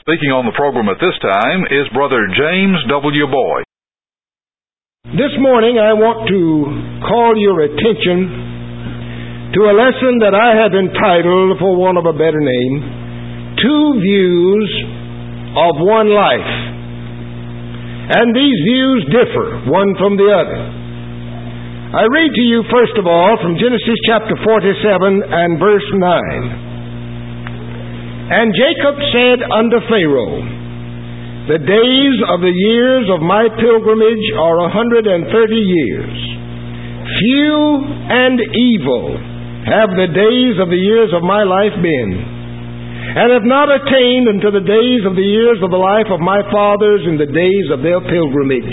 Speaking on the program at this time is Brother James W. Boyd. This morning I want to call your attention to a lesson that I have entitled, for want of a better name, Two Views of One Life. And these views differ one from the other. I read to you first of all from Genesis chapter 47 and verse 9. And Jacob said unto Pharaoh, The days of the years of my pilgrimage are 130 years. Few and evil have the days of the years of my life been, and have not attained unto the days of the years of the life of my fathers in the days of their pilgrimage.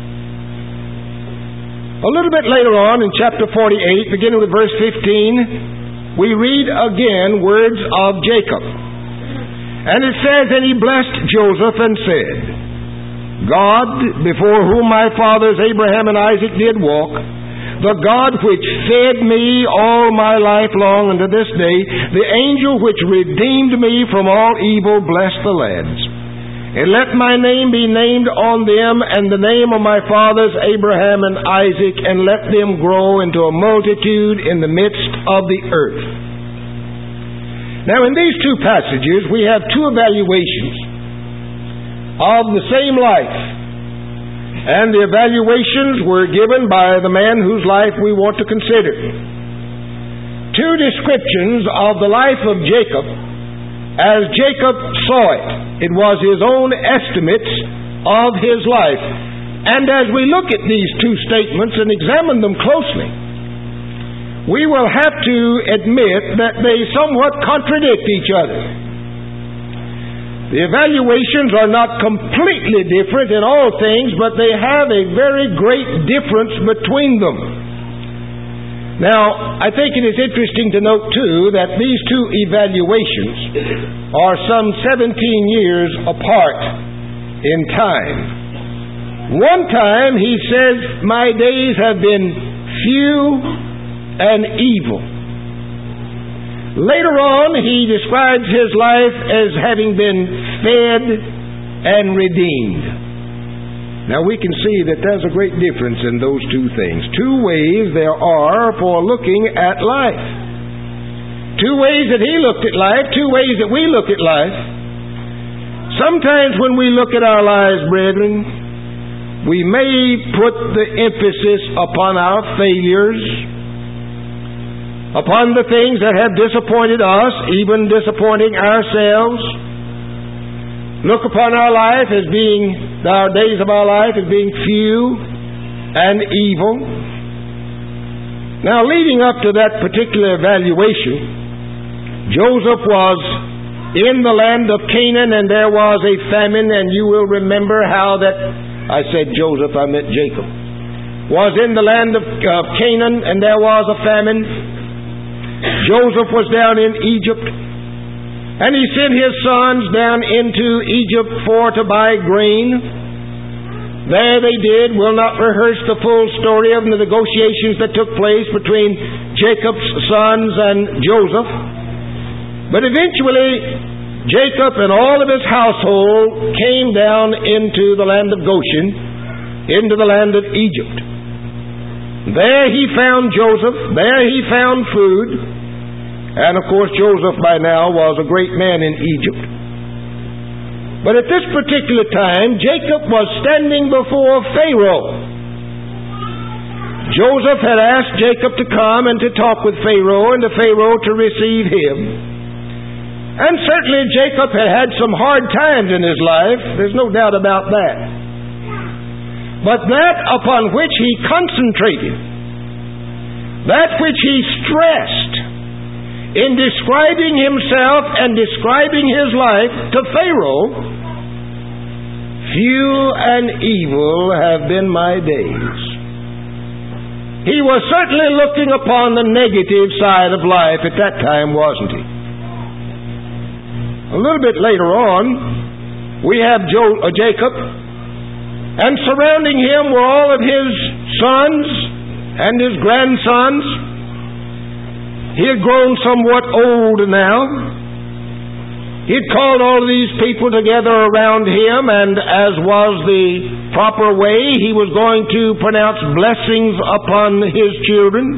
A little bit later on in chapter 48, beginning with verse 15, we read again words of Jacob. And it says, And he blessed Joseph and said, God, before whom my fathers Abraham and Isaac did walk, the God which fed me all my life long unto this day, the angel which redeemed me from all evil, bless the lads. And let my name be named on them, and the name of my fathers Abraham and Isaac, and let them grow into a multitude in the midst of the earth. Now, in these two passages, we have two evaluations of the same life. And the evaluations were given by the man whose life we want to consider. Two descriptions of the life of Jacob as Jacob saw it. It was his own estimates of his life. And as we look at these two statements and examine them closely, we will have to admit that they somewhat contradict each other. The evaluations are not completely different in all things, but they have a very great difference between them. Now, I think it is interesting to note, too, that these two evaluations are some 17 years apart in time. One time, he says, My days have been few and evil. Later on, he describes his life as having been fed and redeemed. Now we can see that there's a great difference in those two things. Two ways there are for looking at life. Two ways that he looked at life, two ways that we look at life. Sometimes when we look at our lives, brethren, we may put the emphasis upon our failures, upon the things that have disappointed us, even disappointing ourselves. Look upon our life as being, our days of our life as being few and evil. Now, leading up to that particular evaluation, Joseph was in the land of Canaan, and there was a famine, and you will remember how that, I said Joseph, I meant Jacob, was in the land of Canaan, and there was a famine. Joseph was down in Egypt, and he sent his sons down into Egypt to buy grain. There they did. We'll not rehearse the full story of the negotiations that took place between Jacob's sons and Joseph. But eventually, Jacob and all of his household came down into the land of Goshen, into the land of Egypt. There he found Joseph. There he found food. And of course, Joseph by now was a great man in Egypt. But at this particular time, Jacob was standing before Pharaoh. Joseph had asked Jacob to come and to talk with Pharaoh, and to Pharaoh to receive him. And certainly Jacob had had some hard times in his life. There's no doubt about that. But that upon which he concentrated, that which he stressed in describing himself and describing his life to Pharaoh, few and evil have been my days. He was certainly looking upon the negative side of life at that time, wasn't he? A little bit later on, we have Jacob, and surrounding him were all of his sons and his grandsons. He had grown somewhat old now. He'd called all of these people together around him, and as was the proper way, he was going to pronounce blessings upon his children.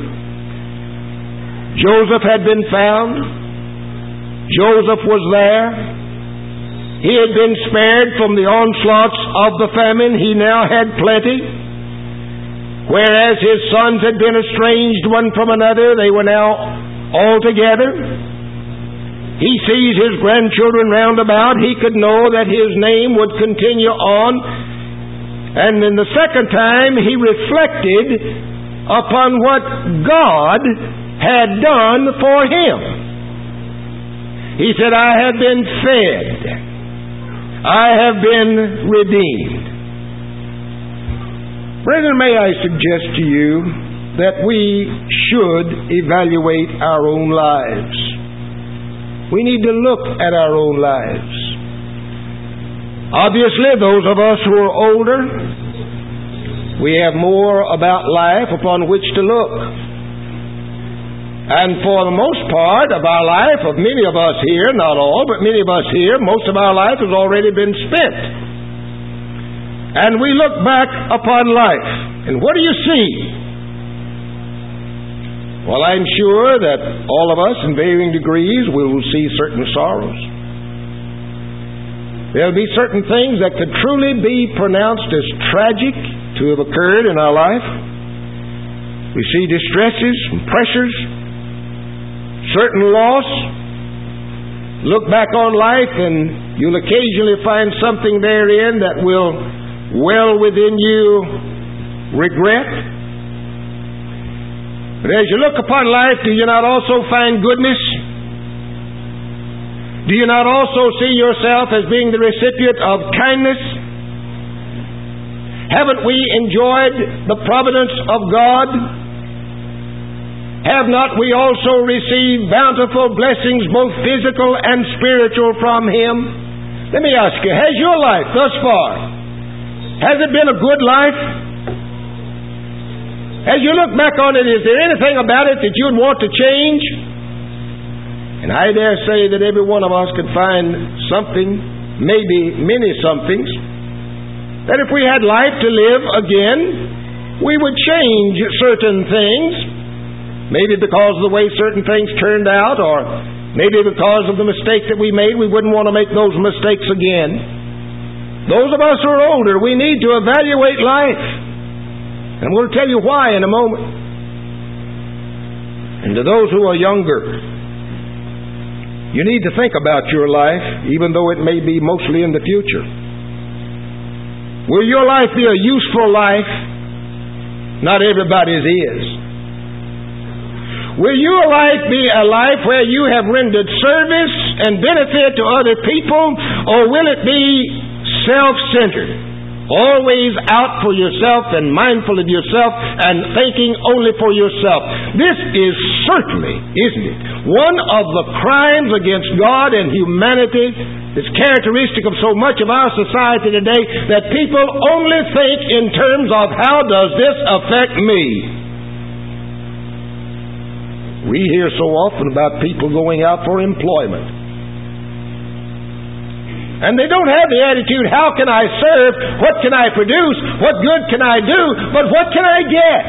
Joseph had been found. Joseph was there. He had been spared from the onslaughts of the famine. He now had plenty. Whereas his sons had been estranged one from another, they were now all together. He sees his grandchildren round about. He could know that his name would continue on. And in the second time, he reflected upon what God had done for him. He said, I have been fed. I have been redeemed. Brethren, may I suggest to you that we should evaluate our own lives. We need to look at our own lives. Obviously, those of us who are older, we have more about life upon which to look. And for the most part of our life, of many of us here, not all, but many of us here, most of our life has already been spent. And we look back upon life, and what do you see? Well, I'm sure that all of us in varying degrees will see certain sorrows. There will be certain things that could truly be pronounced as tragic to have occurred in our life. We see distresses and pressures, certain loss. Look back on life and you'll occasionally find something therein that will well within you regret. But as you look upon life, do you not also find goodness? Do you not also see yourself as being the recipient of kindness? Haven't we enjoyed the providence of God? Have not we also received bountiful blessings, both physical and spiritual, from Him? Let me ask you, has your life thus far, has it been a good life? As you look back on it, is there anything about it that you'd want to change? And I dare say that every one of us could find something, maybe many somethings, that if we had life to live again, we would change certain things. Maybe because of the way certain things turned out, or maybe because of the mistakes that we made, we wouldn't want to make those mistakes again. Those of us who are older, we need to evaluate life. And we'll tell you why in a moment. And to those who are younger, you need to think about your life, even though it may be mostly in the future. Will your life be a useful life? Not everybody's is. Will your life be a life where you have rendered service and benefit to other people, or will it be self-centered? Always out for yourself and mindful of yourself and thinking only for yourself. This is certainly, isn't it, one of the crimes against God and humanity that's characteristic of so much of our society today, that people only think in terms of how does this affect me? We hear so often about people going out for employment. And they don't have the attitude, how can I serve? What can I produce? What good can I do? But what can I get?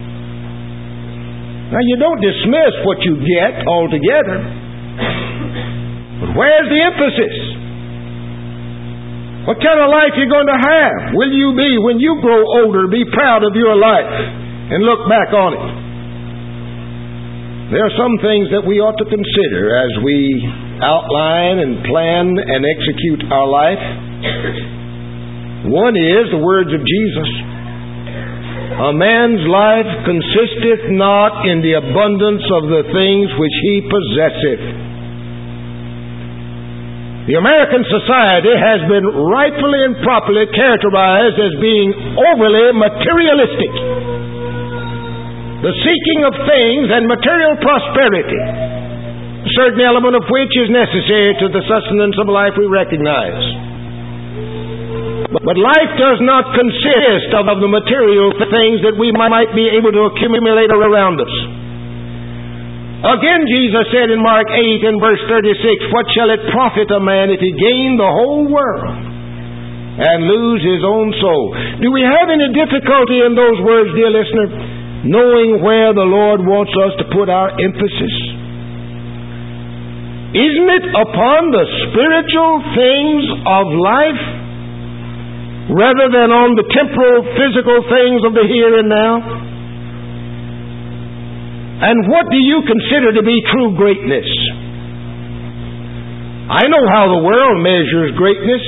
Now, you don't dismiss what you get altogether. But where's the emphasis? What kind of life are you going to have? Will you be, when you grow older, be proud of your life and look back on it? There are some things that we ought to consider as we outline and plan and execute our life. One is the words of Jesus. A man's life consisteth not in the abundance of the things which he possesseth. The American society has been rightfully and properly characterized as being overly materialistic. The seeking of things and material prosperity, a certain element of which is necessary to the sustenance of life, we recognize. But life does not consist of the material things that we might be able to accumulate around us. Again, Jesus said in Mark 8 and verse 36, "What shall it profit a man if he gain the whole world and lose his own soul?" Do we have any difficulty in those words, dear listener, knowing where the Lord wants us to put our emphasis? Isn't it upon the spiritual things of life rather than on the temporal, physical things of the here and now? And what do you consider to be true greatness? I know how the world measures greatness.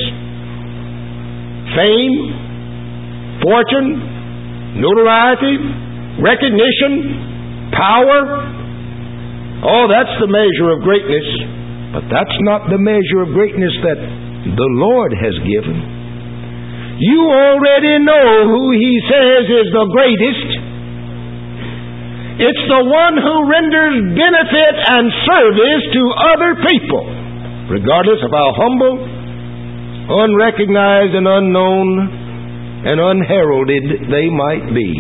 Fame, fortune, notoriety, recognition, power. Oh, that's the measure of greatness. But that's not the measure of greatness that the Lord has given. You already know who He says is the greatest. It's the one who renders benefit and service to other people, regardless of how humble, unrecognized and unknown and unheralded they might be.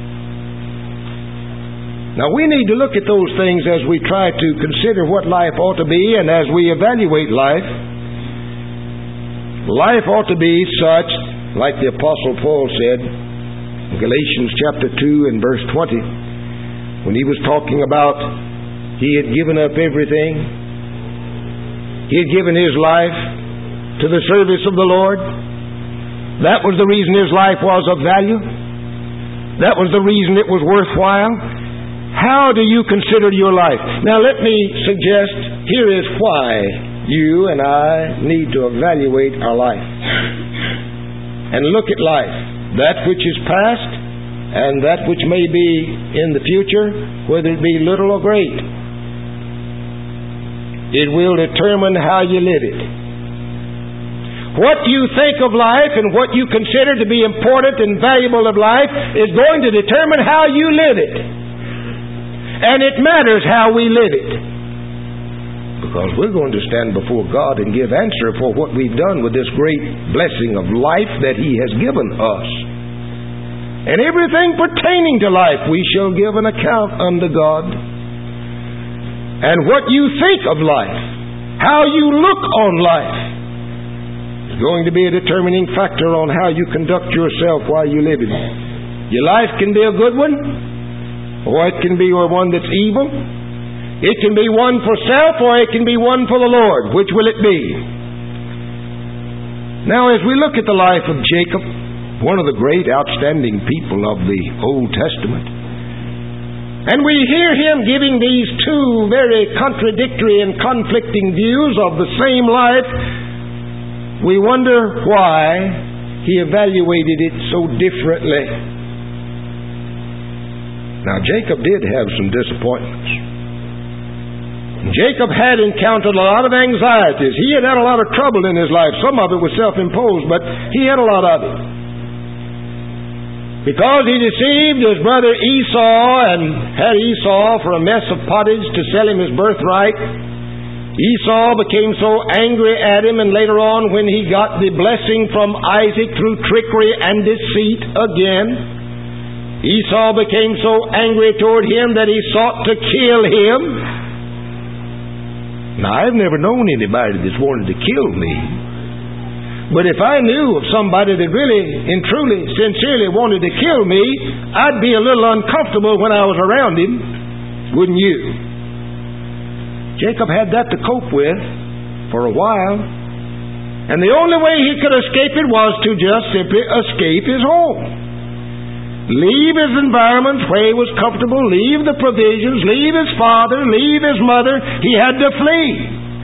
Now we need to look at those things as we try to consider what life ought to be, and as we evaluate life. Life ought to be such, like the Apostle Paul said in Galatians chapter 2 and verse 20, when he was talking about he had given up everything. He had given his life to the service of the Lord. That was the reason his life was of value. That was the reason it was worthwhile. How do you consider your life? Now let me suggest, here is why you and I need to evaluate our life and look at life, that which is past and that which may be in the future, whether it be little or great. It will determine how you live it. What you think of life and what you consider to be important and valuable of life is going to determine how you live it. And it matters how we live it. Because we're going to stand before God and give answer for what we've done with this great blessing of life that He has given us. And everything pertaining to life we shall give an account unto God. And what you think of life, how you look on life, is going to be a determining factor on how you conduct yourself while you live it. Your life can be a good one, or it can be one that's evil. It can be one for self, or it can be one for the Lord. Which will it be? Now, as we look at the life of Jacob, one of the great outstanding people of the Old Testament, and we hear him giving these two very contradictory and conflicting views of the same life, we wonder why he evaluated it so differently. Now, Jacob did have some disappointments. Jacob had encountered a lot of anxieties. He had a lot of trouble in his life. Some of it was self-imposed, but he had a lot of it. Because he deceived his brother Esau and had Esau for a mess of pottage to sell him his birthright, Esau became so angry at him, and later on when he got the blessing from Isaac through trickery and deceit again, Esau became so angry toward him that he sought to kill him. Now, I've never known anybody that's wanted to kill me. But if I knew of somebody that really and truly, sincerely wanted to kill me, I'd be a little uncomfortable when I was around him. Wouldn't you? Jacob had that to cope with for a while. And the only way he could escape it was to just simply escape his home. Leave his environment where he was comfortable, leave the provisions, leave his father, leave his mother. He had to flee.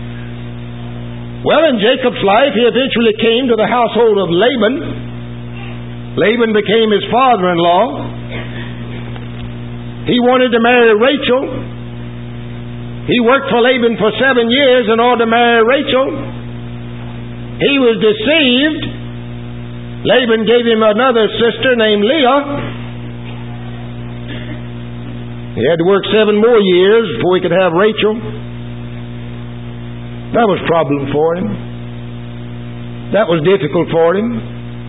Well, in Jacob's life, he eventually came to the household of Laban. Laban became his father-in-law. He wanted to marry Rachel. He worked for Laban for 7 years in order to marry Rachel. He was deceived. Laban gave him another sister named Leah. He had to work 7 more years before he could have Rachel. That was a problem for him. That was difficult for him.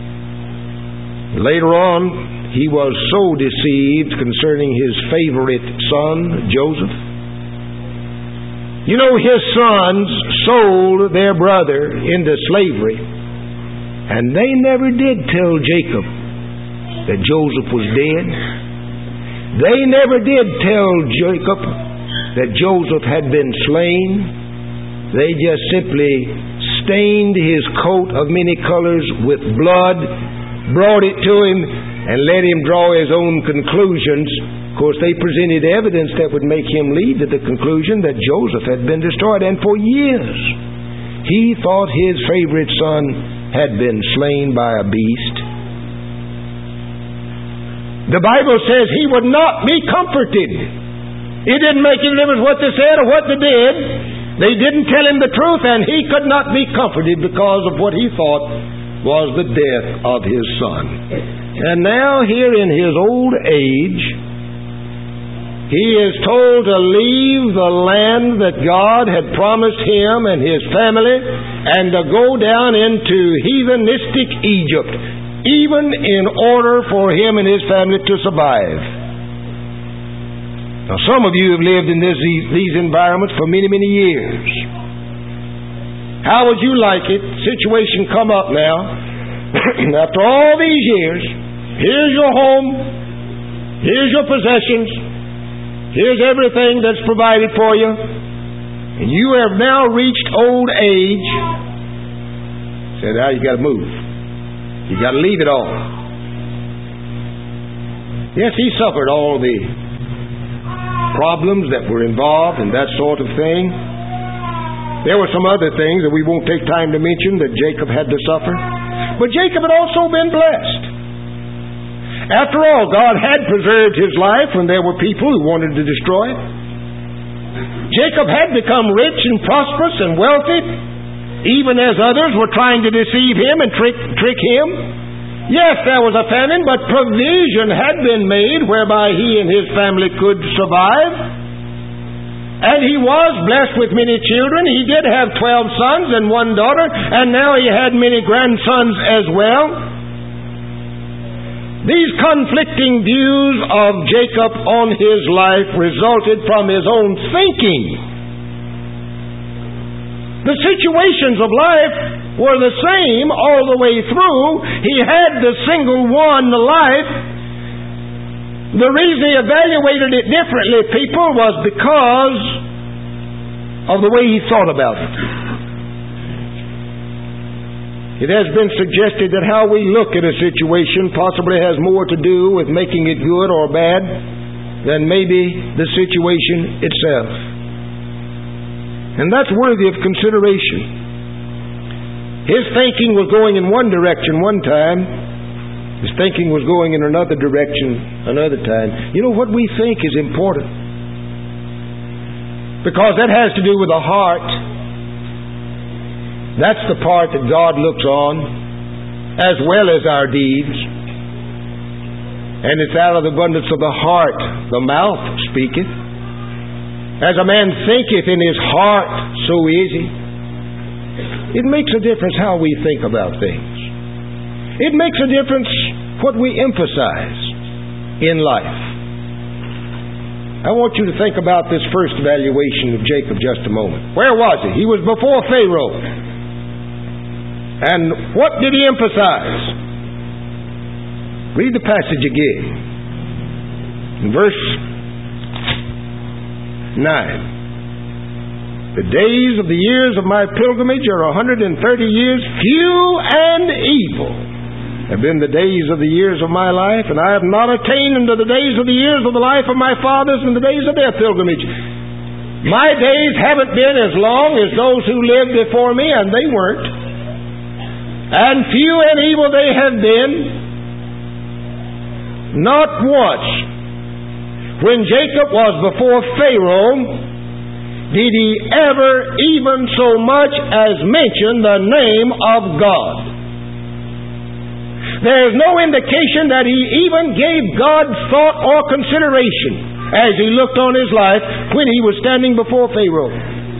Later on, he was so deceived concerning his favorite son, Joseph. You know, his sons sold their brother into slavery, and they never did tell Jacob that Joseph was dead. They never did tell Jacob that Joseph had been slain. They just simply stained his coat of many colors with blood, brought it to him, and let him draw his own conclusions. Of course, they presented evidence that would make him lead to the conclusion that Joseph had been destroyed. And for years, he thought his favorite son had been slain by a beast. The Bible says he would not be comforted. It didn't make any difference what they said or what they did. They didn't tell him the truth, and he could not be comforted because of what he thought was the death of his son. And now, here in his old age, he is told to leave the land that God had promised him and his family and to go down into heathenistic Egypt, even in order for him and his family to survive. Now, some of you have lived in these environments for many, many years. How would you like it? Situation come up now. After all these years, here's your home, here's your possessions, here's everything that's provided for you, and you have now reached old age. Said, now you got to move. You got to leave it all. Yes, he suffered all the problems that were involved and that sort of thing. There were some other things that we won't take time to mention that Jacob had to suffer. But Jacob had also been blessed. After all, God had preserved his life when there were people who wanted to destroy it. Jacob had become rich and prosperous and wealthy, even as others were trying to deceive him and trick him. Yes, there was a famine, but provision had been made whereby he and his family could survive. And he was blessed with many children. He did have 12 sons and 1 daughter, and now he had many grandsons as well. These conflicting views of Jacob on his life resulted from his own thinking. The situations of life were the same all the way through. He had the single one life. The reason he evaluated it differently, people, was because of the way he thought about it. It has been suggested that how we look at a situation possibly has more to do with making it good or bad than maybe the situation itself. And that's worthy of consideration. His thinking was going in one direction one time. His thinking was going in another direction another time. You know, what we think is important, because that has to do with the heart. That's the part that God looks on, as well as our deeds. And it's out of the abundance of the heart the mouth speaketh. As a man thinketh in his heart, so is he. It makes a difference how we think about things. It makes a difference what we emphasize in life. I want you to think about this first evaluation of Jacob just a moment. Where was he? He was before Pharaoh. And what did he emphasize? Read the passage again. In verse 9. The days of the years of my pilgrimage are 130 years, few and evil have been the days of the years of my life, and I have not attained unto the days of the years of the life of my fathers and the days of their pilgrimage. My days haven't been as long as those who lived before me, and they weren't. And few and evil they have been. Not once, when Jacob was before Pharaoh, did he ever even so much as mention the name of God. There is no indication that he even gave God thought or consideration as he looked on his life when he was standing before Pharaoh.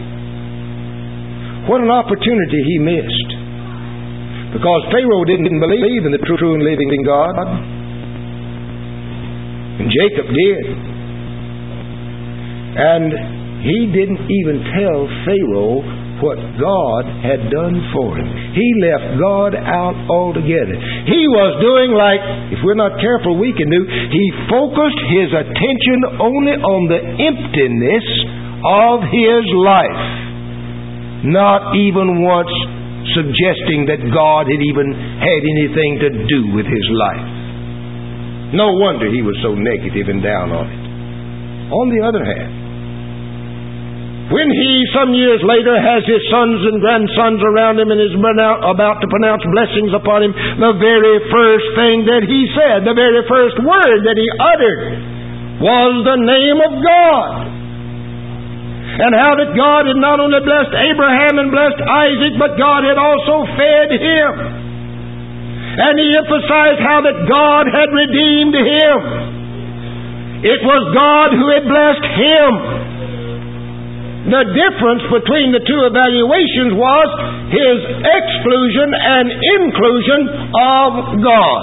What an opportunity he missed. Because Pharaoh didn't believe in the true and living God. And Jacob did. And he didn't even tell Pharaoh what God had done for him. He left God out altogether. He was doing like, if we're not careful, we can do. He focused his attention only on the emptiness of his life, not even once suggesting that God had even had anything to do with his life. No wonder he was so negative and down on it. On the other hand, when he, some years later, has his sons and grandsons around him and is about to pronounce blessings upon him, the very first thing that he said, the very first word that he uttered, was the name of God. And how that God had not only blessed Abraham and blessed Isaac, but God had also fed him. And he emphasized how that God had redeemed him. It was God who had blessed him. The difference between the two evaluations was his exclusion and inclusion of God.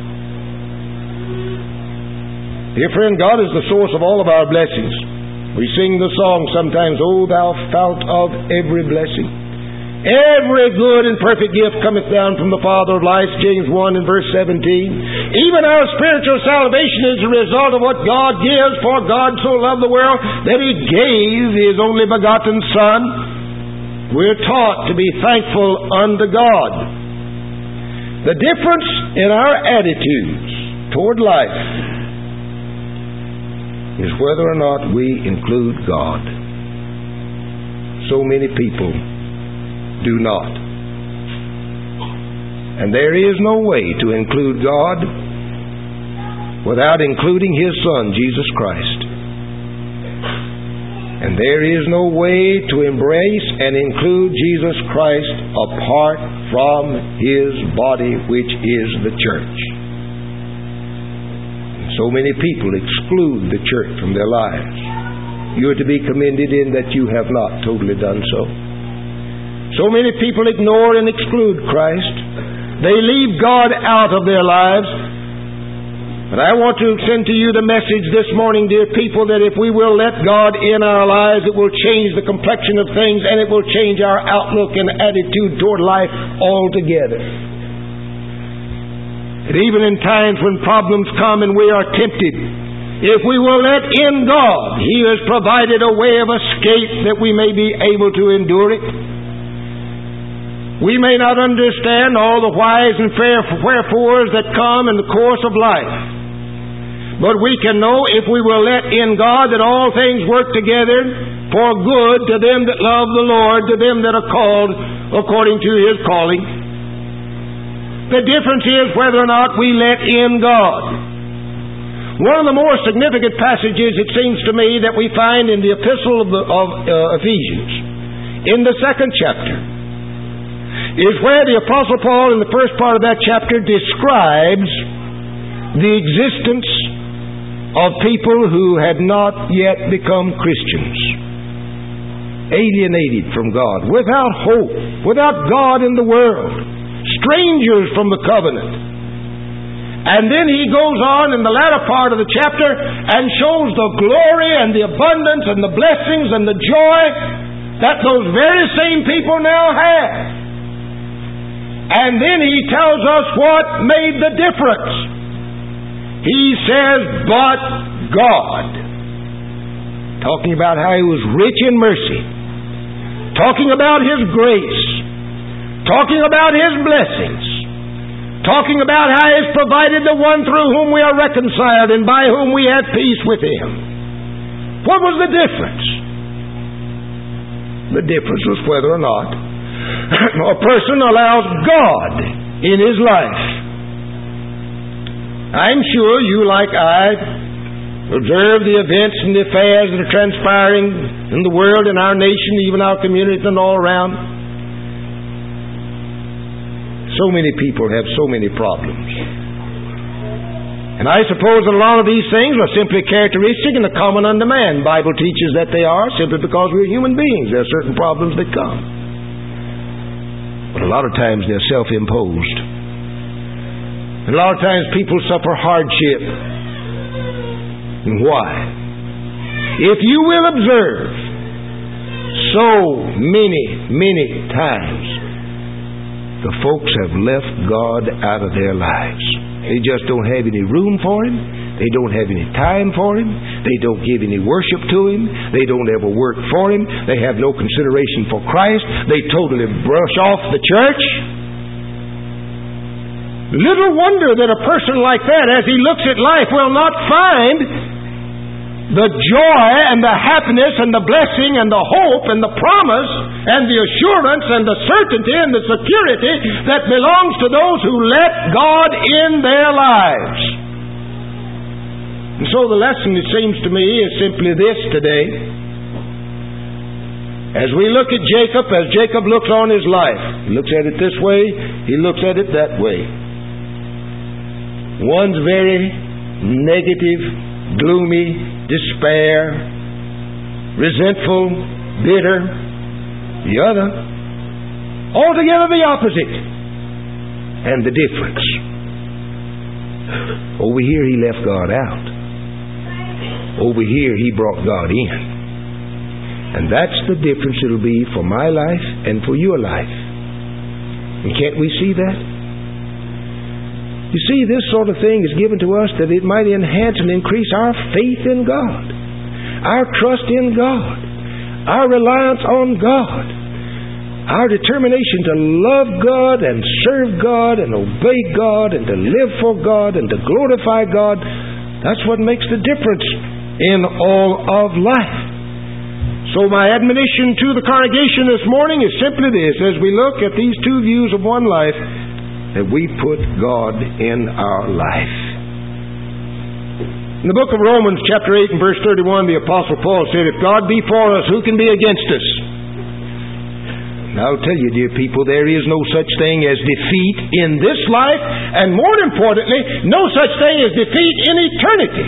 Dear friend, God is the source of all of our blessings. We sing the song sometimes, "O thou fount of every blessing. Every good and perfect gift cometh down from the Father of lights," James 1 and verse 17. Even our spiritual salvation is a result of what God gives, for God so loved the world that He gave His only begotten Son. We're taught to be thankful unto God. The difference in our attitudes toward life is whether or not we include God. So many people do not. And there is no way to include God without including His Son, Jesus Christ. And there is no way to embrace and include Jesus Christ apart from His body, which is the church. And so many people exclude the church from their lives. You are to be commended in that you have not totally done so. So many people ignore and exclude Christ. They leave God out of their lives. But I want to send to you the message this morning, dear people, that if we will let God in our lives, it will change the complexion of things, and it will change our outlook and attitude toward life altogether. And even in times when problems come and we are tempted, if we will let in God, He has provided a way of escape that we may be able to endure it. We may not understand all the whys and wherefores that come in the course of life. But we can know, if we will let in God, that all things work together for good to them that love the Lord, to them that are called according to His calling. The difference is whether or not we let in God. One of the more significant passages, it seems to me, that we find in the epistle of Ephesians, in the 2nd chapter, is where the Apostle Paul in the first part of that chapter describes the existence of people who had not yet become Christians, alienated from God, without hope, without God in the world, strangers from the covenant. And then he goes on in the latter part of the chapter and shows the glory and the abundance and the blessings and the joy that those very same people now have. And then he tells us what made the difference. He says, "But God," talking about how He was rich in mercy, talking about His grace, talking about His blessings, talking about how He has provided the one through whom we are reconciled and by whom we have peace with Him. What was the difference? The difference was whether or not a person allows God in his life. I'm sure you, like I, observe the events and the affairs that are transpiring in the world, in our nation, even our communities and all around. So many people have so many problems. And I suppose that a lot of these things are simply characteristic and common unto man. The Bible teaches that they are, simply because we're human beings. There are certain problems that come. But a lot of times they're self-imposed. And a lot of times people suffer hardship. And why? If you will observe So many times the folks have left God out of their lives. They just don't have any room for Him. They don't have any time for Him. They don't give any worship to Him. They don't ever work for Him. They have no consideration for Christ. They totally brush off the church. Little wonder that a person like that, as he looks at life, will not find the joy and the happiness and the blessing and the hope and the promise and the assurance and the certainty and the security that belongs to those who let God in their lives. And so the lesson, it seems to me, is simply this today. As we look at Jacob, as Jacob looks on his life, he looks at it this way, he looks at it that way. One's very negative, gloomy, despair, resentful, bitter. The other, altogether the opposite. And the difference. Over here he left God out. Over here he brought God in. And that's the difference it'll be for my life and for your life. And can't we see that? You see, this sort of thing is given to us that it might enhance and increase our faith in God, our trust in God, our reliance on God, our determination to love God and serve God and obey God and to live for God and to glorify God. That's what makes the difference in all of life. So my admonition to the congregation this morning is simply this: as we look at these two views of one life, that we put God in our life. In the book of Romans, chapter 8 and verse 31, the Apostle Paul said, "If God be for us, who can be against us?" Now I'll tell you, dear people, there is no such thing as defeat in this life, and more importantly, no such thing as defeat in eternity.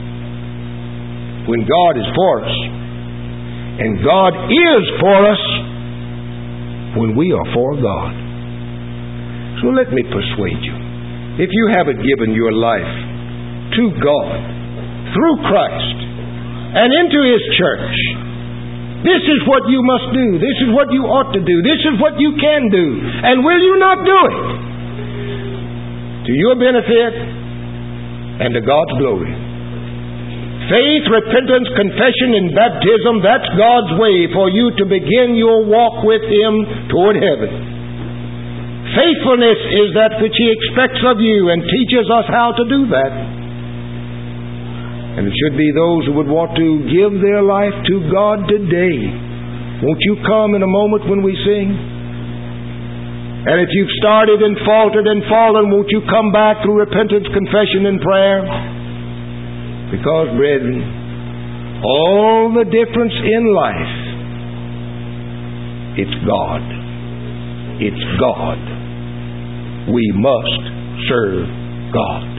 When God is for us, and God is for us when we are for God. So let me persuade you. If you haven't given your life to God through Christ and into His church, this is what you must do. This is what you ought to do. This is what you can do. And will you not do it? To your benefit and to God's glory. Faith, repentance, confession, and baptism, that's God's way for you to begin your walk with Him toward heaven. Faithfulness is that which He expects of you and teaches us how to do that. And it should be those who would want to give their life to God today. Won't you come in a moment when we sing? And if you've started and faltered and fallen, won't you come back through repentance, confession, and prayer? Because, brethren, all the difference in life, it's God. It's God. We must serve God.